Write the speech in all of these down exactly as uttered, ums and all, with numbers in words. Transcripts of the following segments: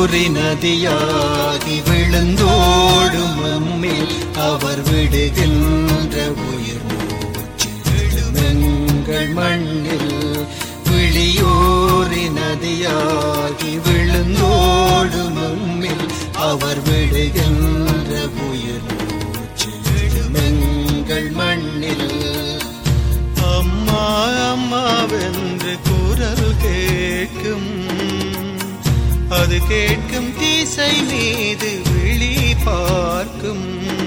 விழியூரி நதியாகி விழுந்தோடும் நம்மில் அவர் விடுகின்ற உயிர் மூச்சு எழுமெங்கள் மண்ணில். விழியூரி நதியாகி விழுந்தோடும் நம்மில் அவர் விடுகின்ற உயிர் மூச்சு எழுமெங்கள் மண்ணில். அம்மா அம்மாவென்று குரல் கேட்கும், அது கேட்கும் திசை மீது விழி பார்க்கும்.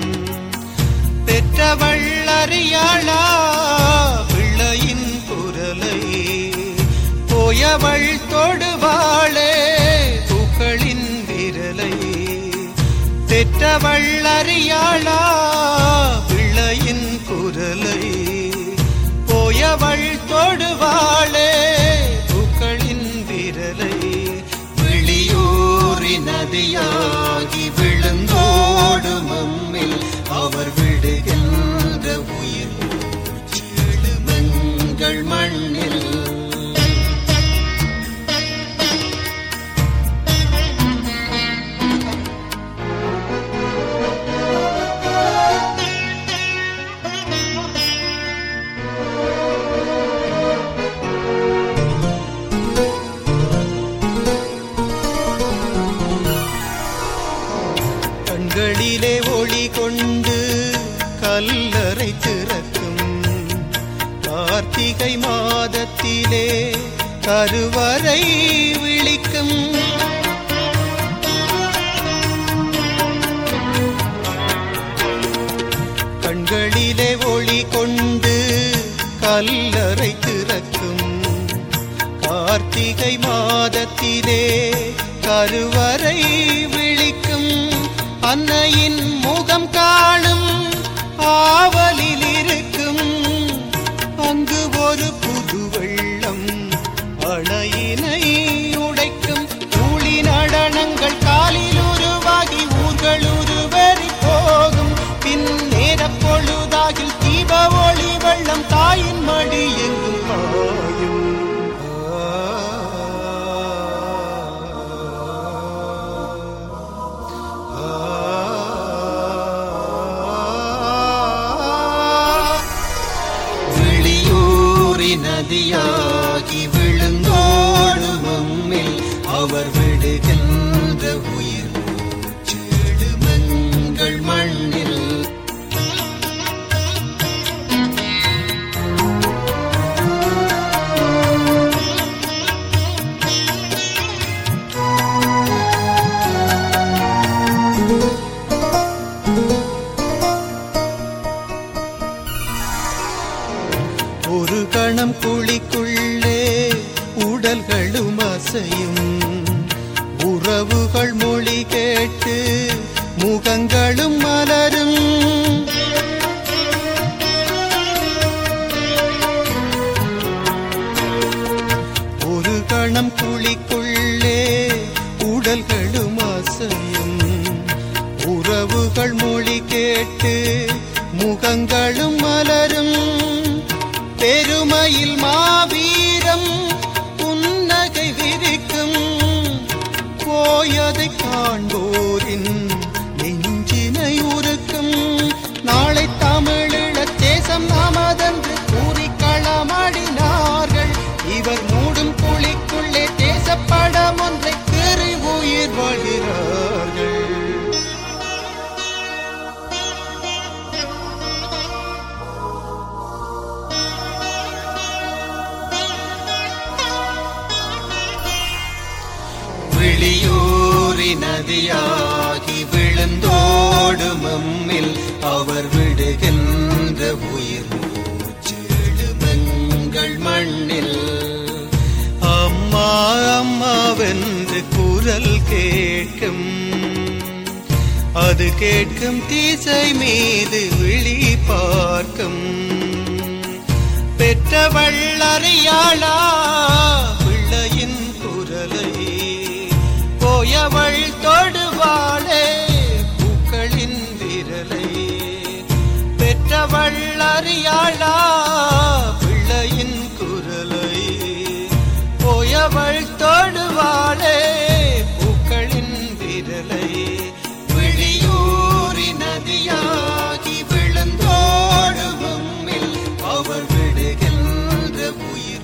பெற்றவள் அறியாளா பிள்ளையின் குரலை, போயவள் தொடுவாளே பூக்களின் விரலை. பெற்றவள் அறியாளா பிள்ளையின் குரலை, போயவள் தொடுவாளே பூக்களின் விரலை. விழியூரி நதியாகி விழுந்தோடும் நம்மில் அவர் விடுகின்ற உயிர் மூச்சு எழுமெங்கள் மண்ணில். கண்களிலே ஒளி கொண்டு கல்லறை திறக்கும், கார்த்திகை மாதத்திலே கருவறை விழிக்கும். கண்களிலே ஒளி கொண்டு கல்லறை திறக்கும், கார்த்திகை மாதத்திலே கருவறை விழிக்கும். அன்னையின் முகம் காணும் ஆவலில் இருக்கும், அங்கு ஒரு புது வெள்ளம் அணையினை உடைக்கும். ஊழி நடனங்கள் காலில் உருவாகி ஊர்கள் உருவறி போகும். பின் நேர பொழுதாகில் தீப ஒளி வெள்ளம் தாயின் மடி எங்கும் பாயும். நதியாகி விழுந்தோடும் நம்மில் அவர் விடுகின்ற உயிர் மூச்சு எழுமெங்கள் மண்ணில். ஒரு கணம் குழிக்குள்ளே உடல்களும் அசையும், உறவுகள் மொழி கேட்டு முகங்களும் மலரும். ஒரு கணம் குழிக்குள்ளே உடல்களும் அசையும், உறவுகள் மொழி கேட்டு முகங்களும் மலரும். பெருமையில் மாவீரம் புன்னகை விரிக்கும், போயதை காண்போரின் நெஞ்சினை உருக்கும். நாளை தமிழீழ தேசம் நமதென்று கூறி களமாடினார்கள். இவர் மூடும் குழிக்குள்ளே தேசப்படம் ஒன்றை கீறி உயிர் வாழ்கிறார்கள். விழியூரி நதியாகி விழுந்தோடும் நம்மில் அவர் விடுகின்ற உயிர் மூச்சு எழுமெங்கள் மண்ணில். அம்மா அம்மாவென்று குரல் கேட்கும், அது கேட்கும் திசை மீது விழி பார்க்கும். பெற்றவள் அறியாளா பிள்ளையின் குரலை, போயவள் தொடுவாளே பூக்களின் விரலை. பெற்றவள் அறியாளா பிள்ளையின் குரலை, போயவள் தொடுவாளே பூக்களின் உயிர்